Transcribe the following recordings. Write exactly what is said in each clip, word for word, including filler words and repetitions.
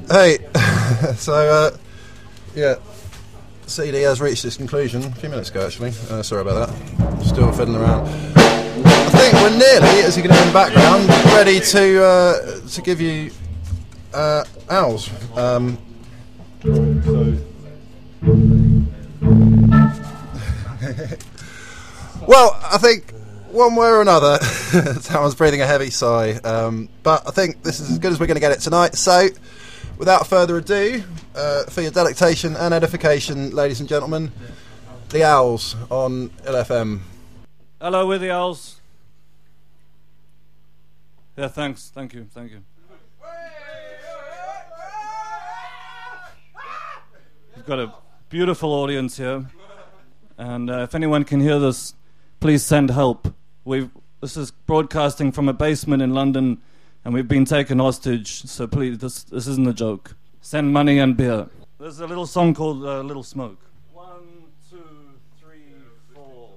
Hey, so, uh, yeah, C D has reached its conclusion a few minutes ago, actually. Uh, sorry about that. Still fiddling around. I think we're nearly, as you can hear in the background, ready to uh, to give you uh, Owls. Um, well, I think one way or another, someone's breathing a heavy sigh. Um, but I think this is as good as we're going to get it tonight. So, without further ado, uh, for your delectation and edification, ladies and gentlemen, the Owls on L F M. Hello, we're the Owls. Yeah, thanks. Thank you. Thank you. We've got a beautiful audience here. And uh, if anyone can hear this, please send help. We've, this is broadcasting from a basement in London, and we've been taken hostage, so please, this this isn't a joke. Send money and beer. There's a little song called uh, Little Smoke. One, two, three, four.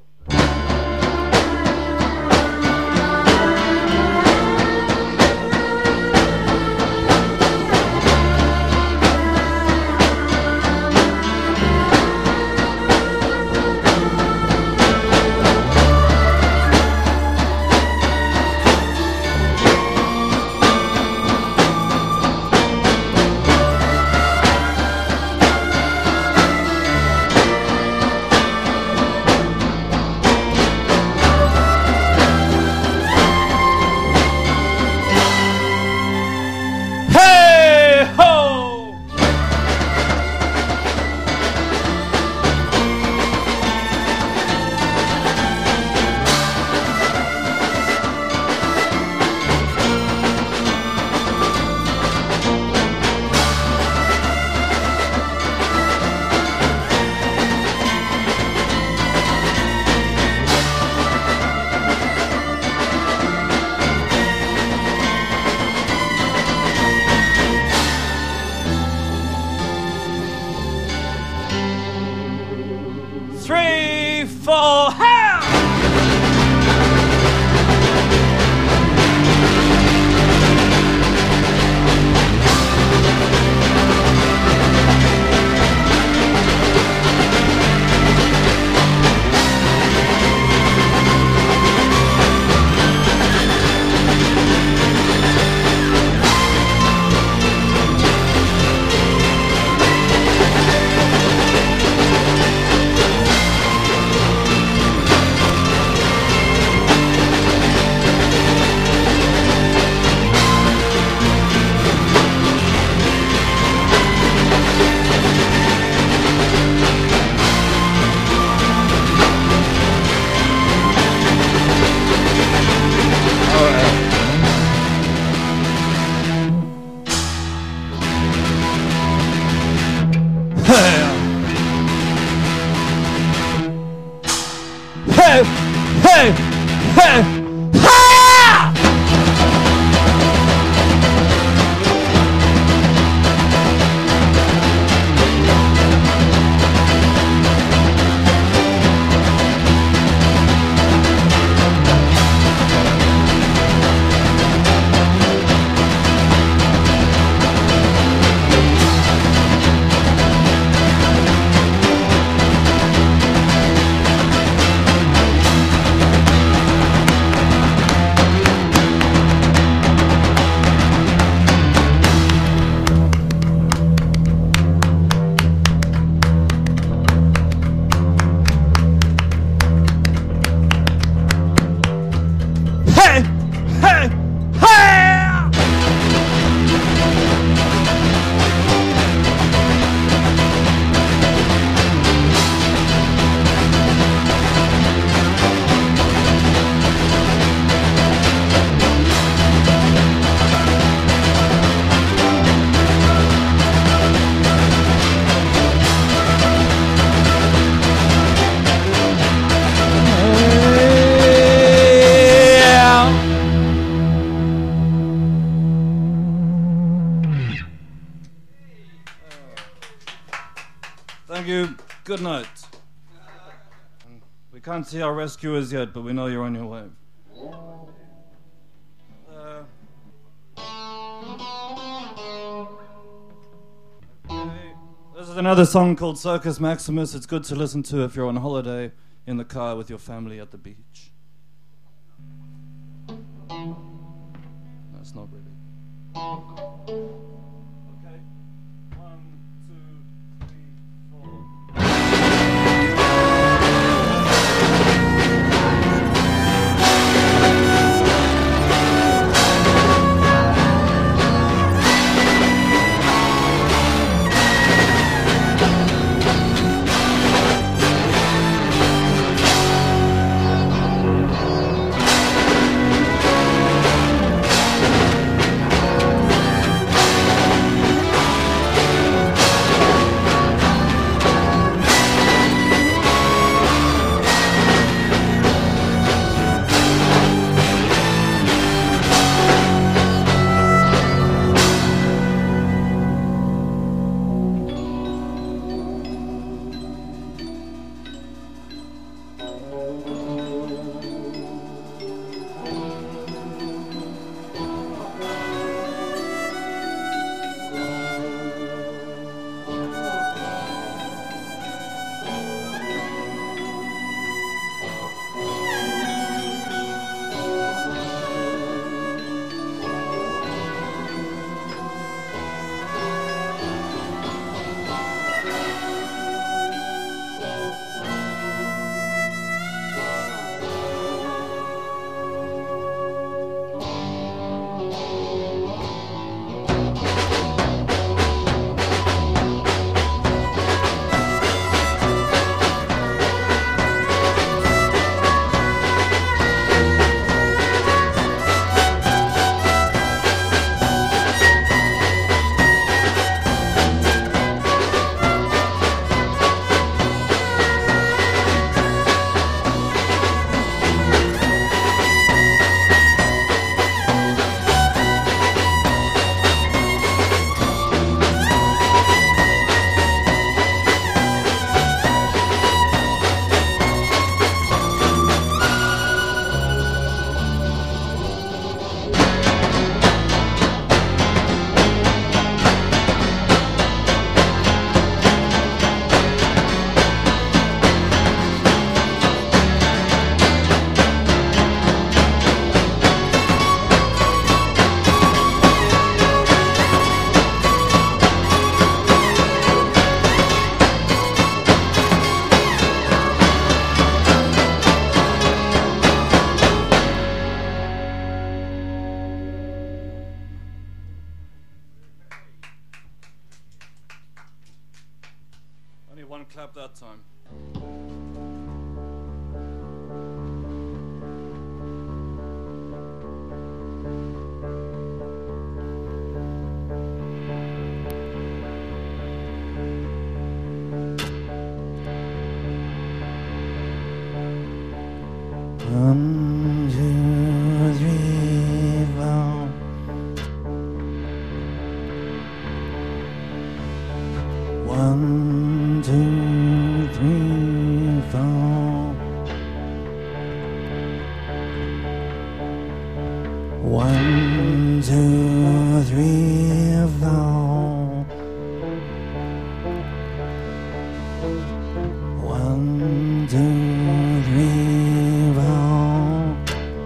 Thank you. Good night. We can't see our rescuers yet, but we know you're on your way. Uh... is another song called Circus Maximus. It's good to listen to if you're on holiday in the car with your family at the beach. That's not really. Okay. One, two, three, four. One clap that time. One, two, three, four. One, two, three, four. One, two, three, four. One, two, three, four.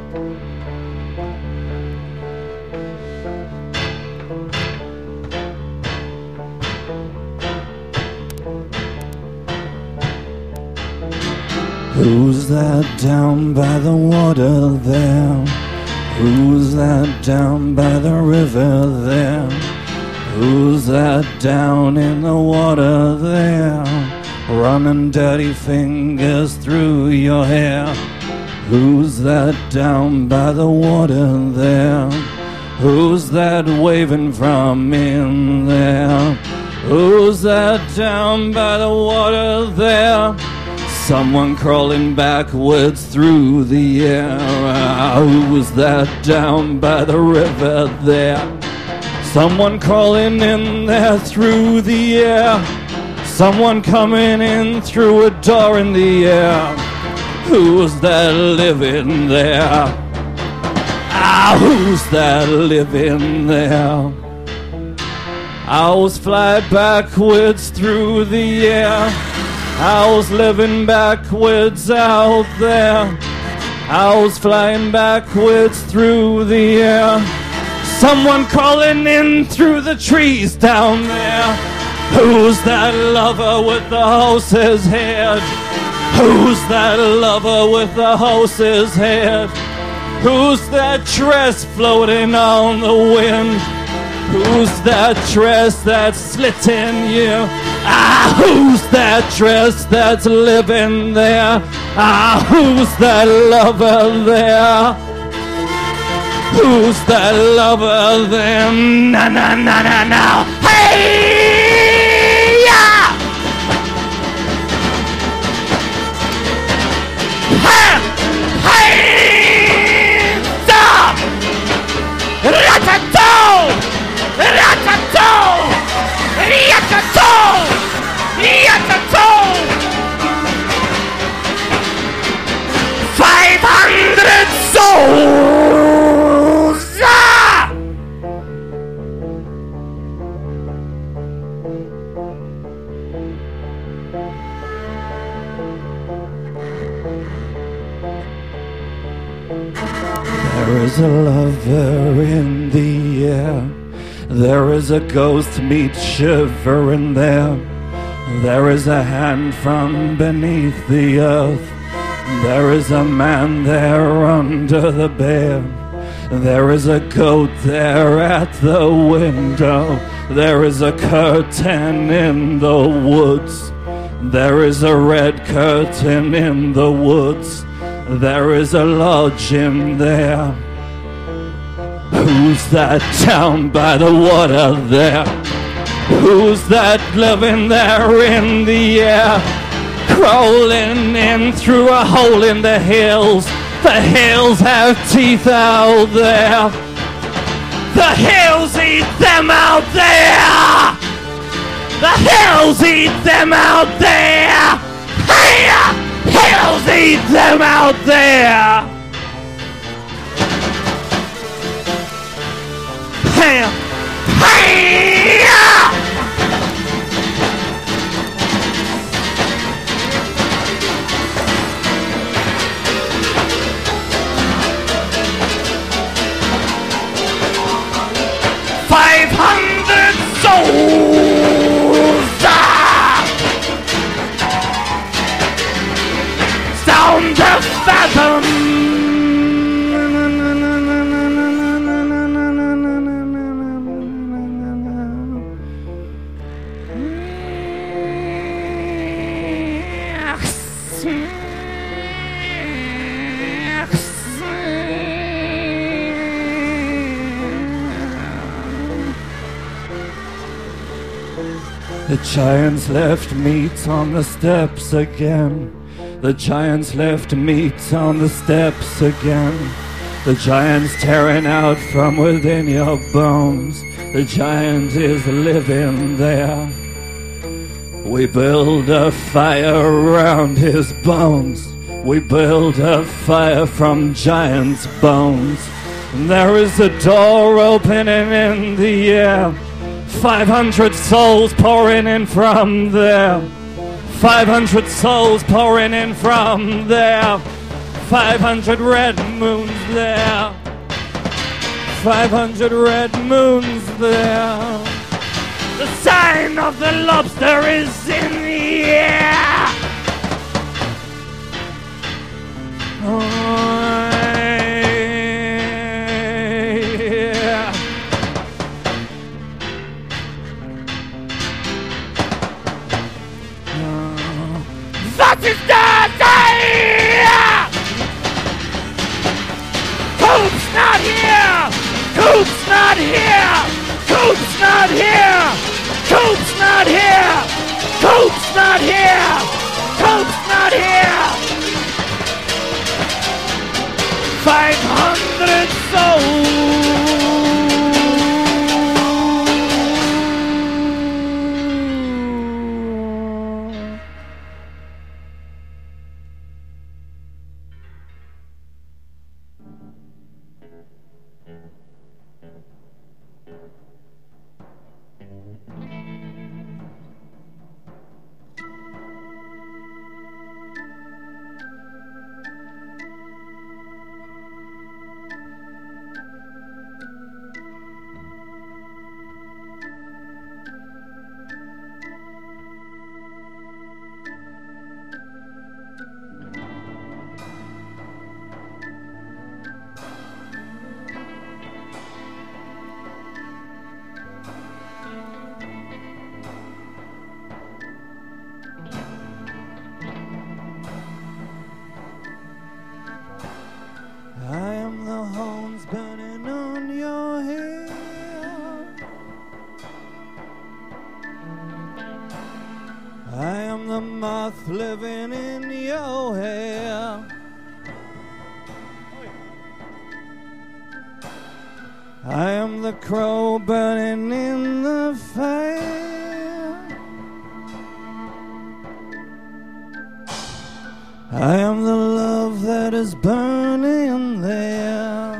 Who's that down by the water there? Who's that down by the river there? Who's that down in the water there? Running dirty fingers through your hair. Who's that down by the water there? Who's that waving from in there? Who's that down by the water there? Someone crawling backwards through the air. Who's that down by the river there? Someone crawling in there through the air. Someone coming in through a door in the air. Who's that living there? Ah, who's that living there? Owls fly backwards through the air. Owls living backwards out there. Owls flying backwards through the air. Someone calling in through the trees down there. Who's that lover with the horse's head? Who's that lover with the horse's head? Who's that dress floating on the wind? Who's that dress that's slitting you? Ah, who's that dress that's living there? Ah, who's that lover there? Who's that lover there? Na na na na na. Hey! Yeah! Ha! Hey! Stop! Rat-a-toe! Rat-a-toe! Rat-a-toe! Rat-a-toe! Five hundred souls! Ah! There is a lover in the air. There is a ghost meat shivering there. There is a hand from beneath the earth. There is a man there under the bed. There is a goat there at the window. There is a curtain in the woods. There is a red curtain in the woods. There is a lodge in there. Who's that down by the water there? Who's that living there in the air? Crawling in through a hole in the hills. The hills have teeth out there. The hills eat them out there. The hills eat them out there. Hey! Hills eat them out there. Hey! Hey! Five hundred souls ah! Down the fathom. The giants left meat on the steps again. The giants left meat on the steps again. The giant's tearing out from within your bones. The giant is living there. We build a fire around his bones. We build a fire from giant's bones. And there is a door opening in the air. Five hundred souls pouring in from there. Five hundred souls pouring in from there. Five hundred red moons there. Five hundred red moons there. The sign of the lobster is in the air. Oh, yeah. That is the day! Coop's not here! Coop's not here! Coop's not here! Coop's not here! Coop's not here! Coop's not here! Five hundred souls! the moth living in your hair. I am the crow burning in the fire. I am the love that is burning there.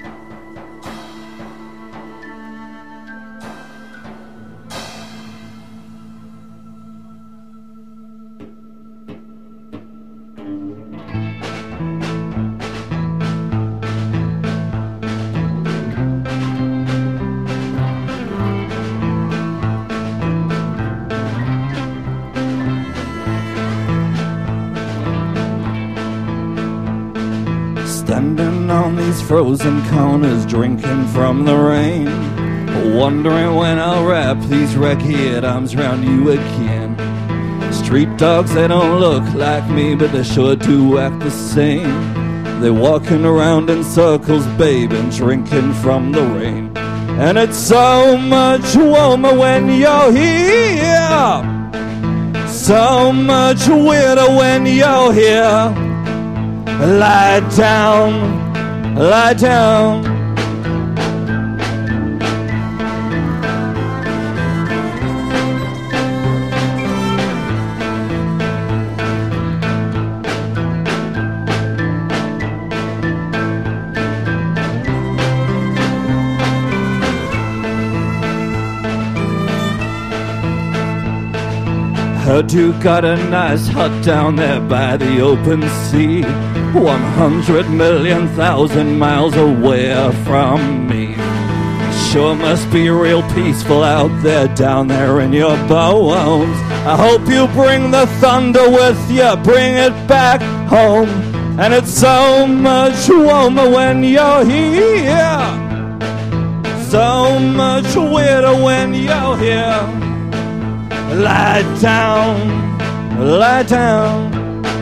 Standing on these frozen corners, drinking from the rain, wondering when I'll wrap these ragged arms round you again. Street dogs, they don't look like me, but they sure do act the same. They're walking around in circles, babe, and drinking from the rain. And it's so much warmer when you're here, so much weirder when you're here. Lie down, lie down. Heard you got a nice hut down there by the open sea, one hundred million thousand miles away from me. Sure must be real peaceful out there down there in your bones. I hope you bring the thunder with you, bring it back home. And it's so much warmer when you're here, so much weirder when you're here. Lie down, lie down.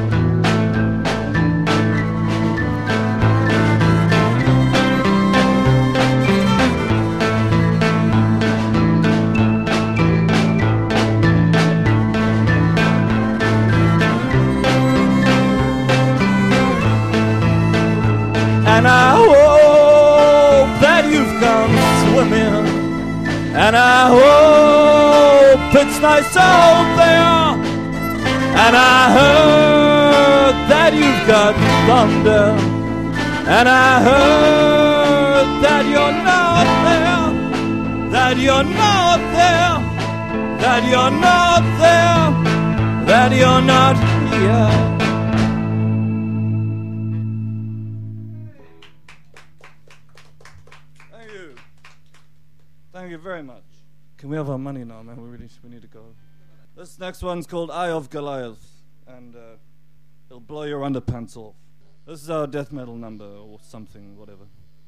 And I hope that you've gone swimming, and I hope it's nice out there. And I heard that you've got thunder, and I heard that you're not there, that you're not there, that you're not there, that you're not here. Thank you. Thank you very much. Can we have our money now, man? We really we need to go. This next one's called Eye of Goliath, and uh, it'll blow your underpants off. This is our death metal number, or something, whatever.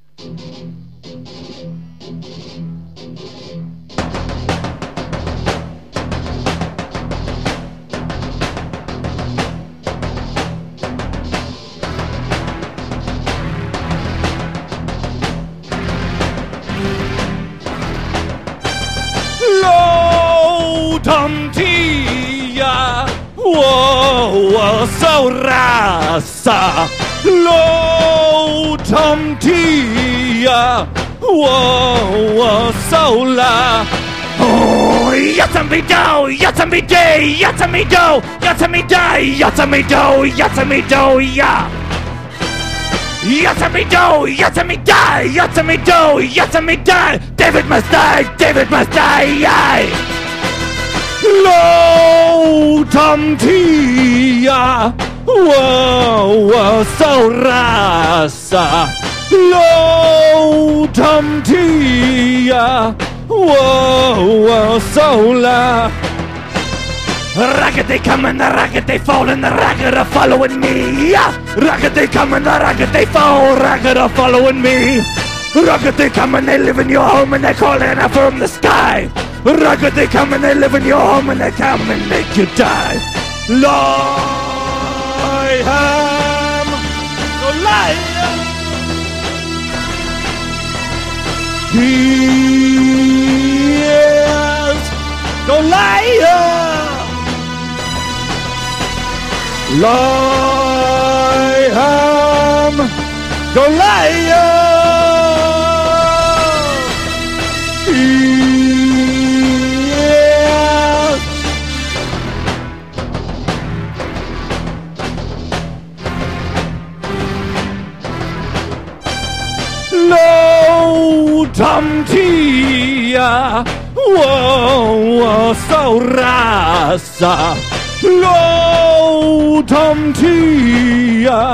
Tontia, whoa, whoa, so rasa, lo tontia, whoa, whoa, so la. Oh, yatami do, yatami day, yatami do, yatami die, yatami do, yatami do, ya. Yatami do, yatami die, yatami do, yatami die. David must die, David must die, yay. Lo tontia, whoa, whoa, so rasa. Lo tontia, whoa, whoa, so la. Racket they come and the racket they fall and the racket are following me. Racket they come and the racket they fall, racket are following me. Racket they come and they live in your home and they calling out from the sky. Racket they come and they live in your home and they come and make you die. I am Goliath. He is Goliath. Liam Goliath. Yeah. Lo Tom Tia, whoa, so rasa. Lo Tom Tia,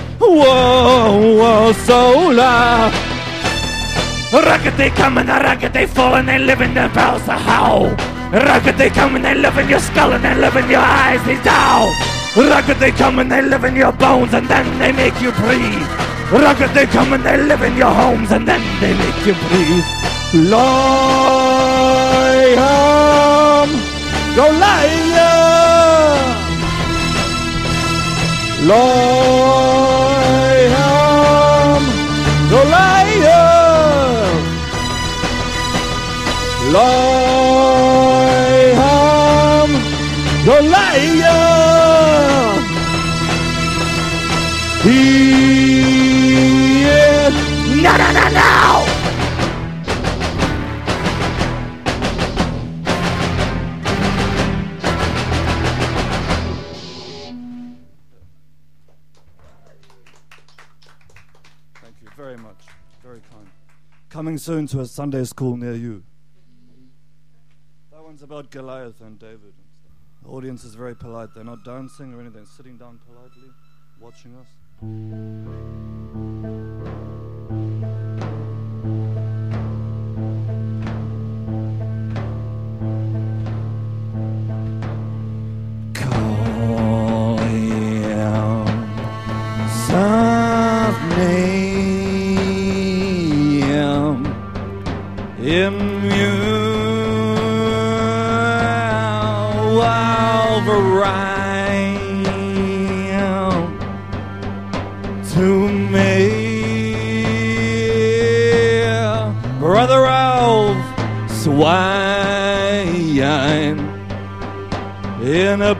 whoa, so la. Rugged they come and rugged they fall and they live in their bells a howl. Rugged they come and they live in your skull and they live in your eyes, they down. Rugged they come and they live in your bones and then they make you breathe. Rugged they come and they live in your homes and then they make you breathe. Liam Goliath. Liam Goliath. Liam Goliath. He is no no no no. Thank you very much. Very kind. Coming soon to a Sunday school near you. That one's about Goliath and David and stuff. The audience is very polite. They're not dancing or anything. Sitting down politely, watching us. Call him soft name, immune, Wolverine, to me, brother of swine in a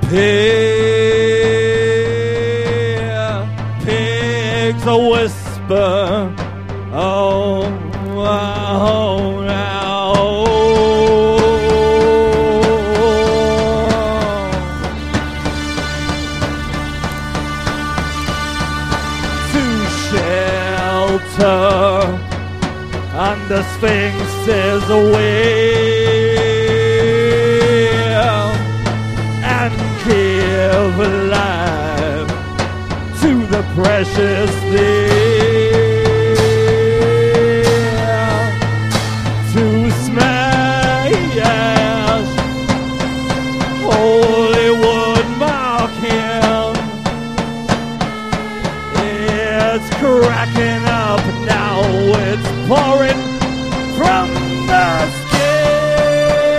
pig, pig's a whisper. Oh, oh, now. To shelter under Sphinx's wheel and give life to the precious thing. To smash Hollywood mock him. It's cracking up now, it's pouring from the skin.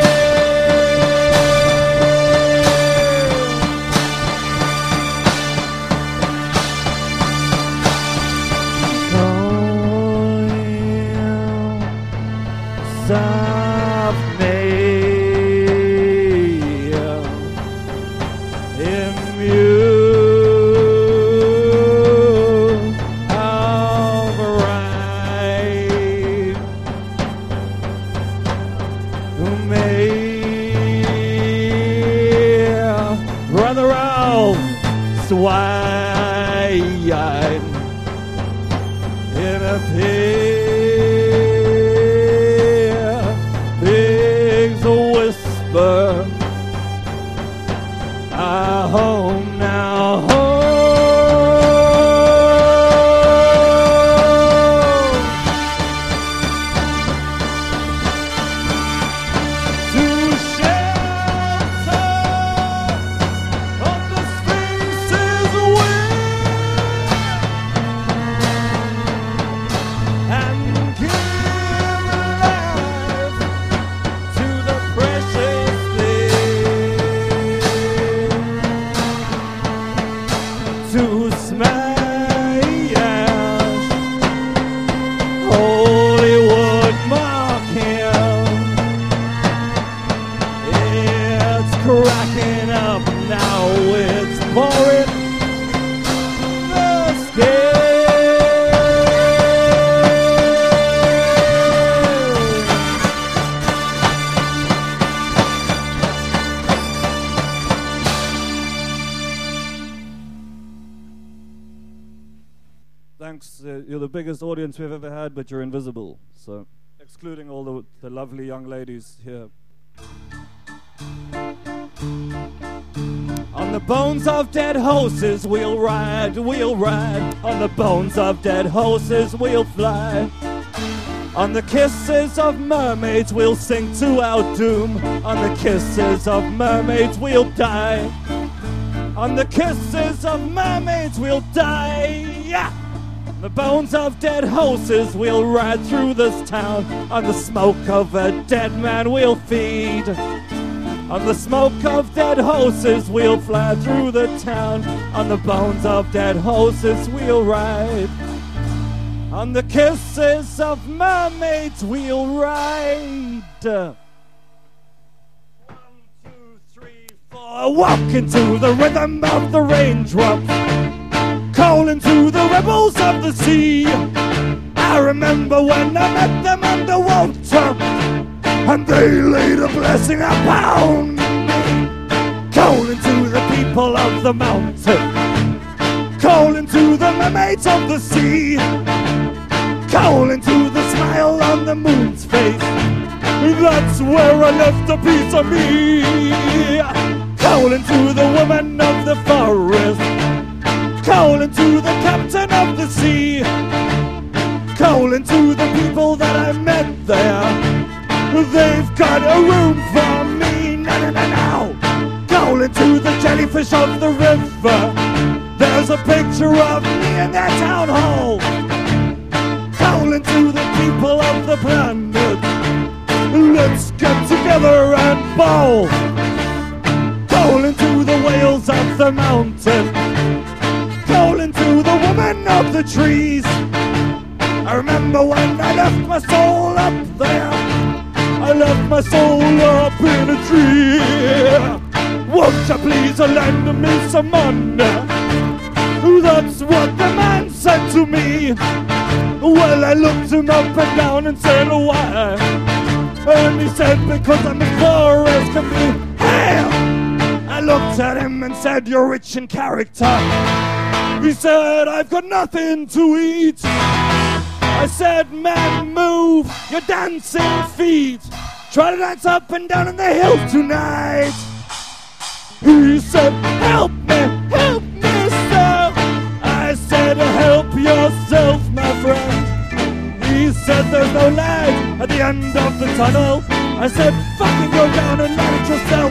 Soft nail immune of right who made brother of swine in a pig. Pig's a whisper. I home now. To shelter of the Sphinx's wing and give life to the precious thing. To smash Hollywood mock him. It's cracking up now, it's pouring thanks. Uh, you're the biggest audience we've ever had, but you're invisible. So, excluding all the, the lovely young ladies here. On the bones of dead horses we'll ride, we'll ride. On the bones of dead horses we'll fly. On the kisses of mermaids we'll sink to our doom. On the kisses of mermaids we'll die. On the kisses of mermaids we'll die. Yeah! On the bones of dead horses we'll ride through this town. On the smoke of a dead man we'll feed. On the smoke of dead horses we'll fly through the town. On the bones of dead horses we'll ride. On the kisses of mermaids we'll ride. One, two, three, four. Walk into the rhythm of the raindrops, calling to the rebels of the sea. I remember when I met them underwater, and they laid a blessing upon me. Calling to the people of the mountain, calling to the mermaids of the sea, calling to the smile on the moon's face. That's where I left a piece of me. Calling to the woman of the forest, calling to the captain of the sea, calling to the people that I met there. They've got a room for me, no, no, no, no. Calling to the jellyfish of the river. There's a picture of me in their town hall. Calling to the people of the planet. Let's get together and ball. Calling to the whales of the mountain. Calling to the woman of the trees. I remember when I left my soul up there. I left my soul up in a tree. Won't you please lend me some money? That's what the man said to me. Well, I looked him up and down and said, why? And he said, because I'm as poor as can be. Hey! I looked at him and said, you're rich in character. He said, I've got nothing to eat. I said, man, move your dancing feet. Try to dance up and down in the hills tonight. He said, help me, help me, sir. I said, help yourself, my friend. He said, there's no light at the end of the tunnel. I said, fucking go down and light it yourself.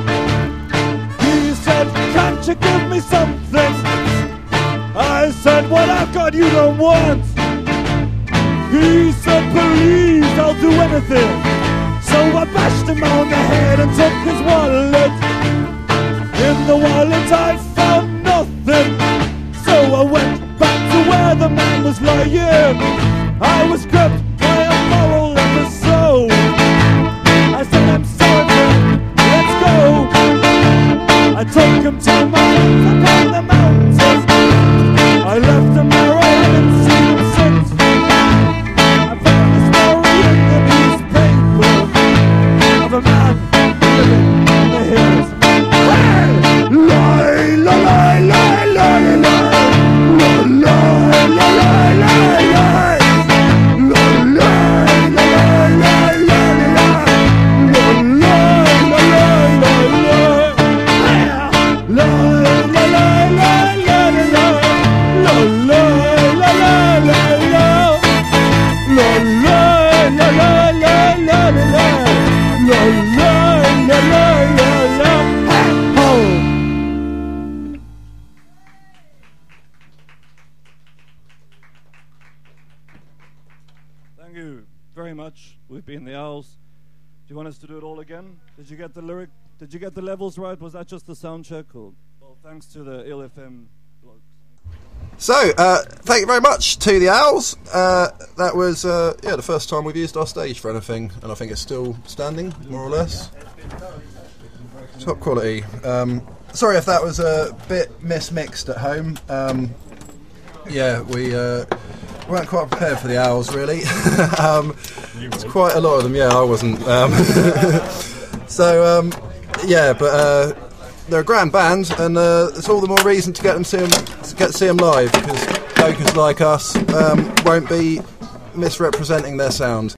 He said, can't you give me something? I said, what I've got you don't want. He said, please, I'll do anything. So I bashed him on the head and took his wallet. In the wallet I found nothing. So I went back to where the man was lying. I was gripped by a moral episode. I said, I'm sorry, man, let's go. I took him to my house upon the mountain. I left him there, I haven't seen him since. I found a story in the newspaper of a man living in the hills. Hey! Lie, lie, lie, lie, lie, lie. Lie, lie, lie, lie, lie, lie. Lie, lie, lie, lie, lie, lie, lie. Lie, lie, lie, lie, lie, lie. Lie, lie, lie, lie, lie, lie, lie. La la la la la la. La la la la la la la. La la la la la la. Hey, thank you very much. We've been the Owls. Do you want us to do it all again? Did you get the lyric? Did you get the levels right? Was that just the sound check? Or? Well, thanks to the Ill F M blog. So, uh, thank you very much to the Owls. Uh, that was, uh, yeah, the first time we've used our stage for anything, and I think it's still standing, more or less. Top quality. Um, sorry if that was a bit mismixed at home. Um, yeah, we uh, weren't quite prepared for the Owls, really. um, it's quite a lot of them, yeah, I wasn't. Um, so, um, yeah, but... Uh, they're a grand band, and uh, it's all the more reason to get them see them, to get to see them live, because mediocres like us um, won't be misrepresenting their sound.